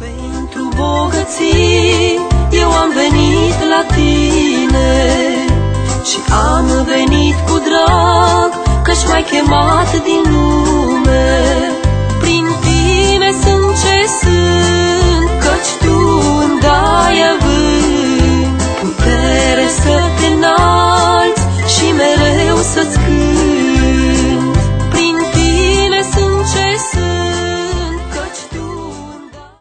Pentru bogății eu am venit la tine și am venit cu drag, că-și m-ai chemat din lume.